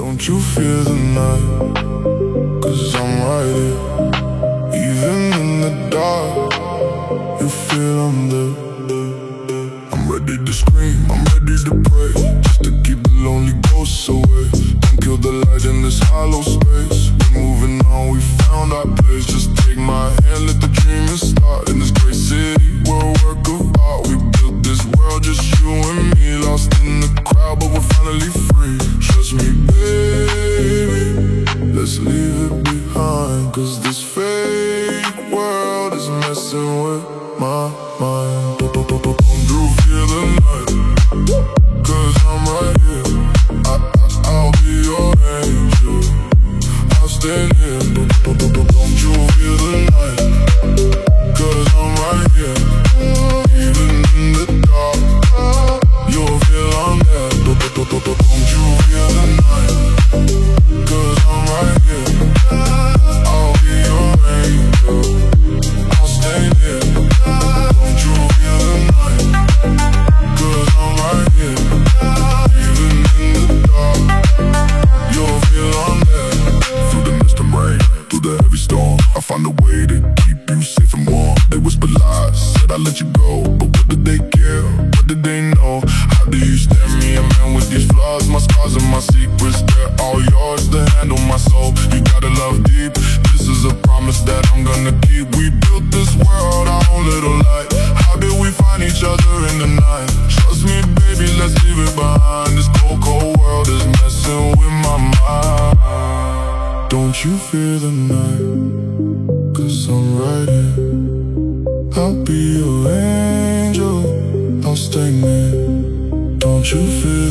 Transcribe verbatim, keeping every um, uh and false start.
Don't you fear the night? Cause I'm right here. Even in the dark, you feel I'm there. I'm ready to scream, I'm ready to pray, just to keep the lonely ghosts away. Don't kill the light in this hollow space. We're moving on, we found our place. Just take my hand, let the dreaming start. In this great city, we're a work of art. We built this world, just you and me. Lost in the crowd, but we're finally free. Trust me, baby, let's leave it behind. Cause this fake world is messing with my mind. Don't you feel the night? Cause I'm right here. I, I, I'll be your angel. I'll stay near. Don't you feel the night? Cause I'm right here. Even in the dark, you'll feel I'm there. Don't you feel the night? Cause I'm right here. I'll be your angel. I'll stay near. Don't you feel the night? Cause I'm right here. Even in the dark, you'll feel I'm there. Through the mist and rain, through the heavy storm, I find a way to keep you safe and warm. They whisper lies, said I'd let you go, but what did they care? What did they know? How do you stand me, a man with these flaws? My scars and my secrets, they're all yours to handle my soul. You gotta love deep, this is a promise that I'm gonna keep. We built this world, our own little light. How did we find each other in the night? Trust me, baby, let's leave it behind. This cold, cold world is messing with my mind. Don't you fear the night? Cause I'm right here. I'll be your angel, I'll stay near. Don't you feel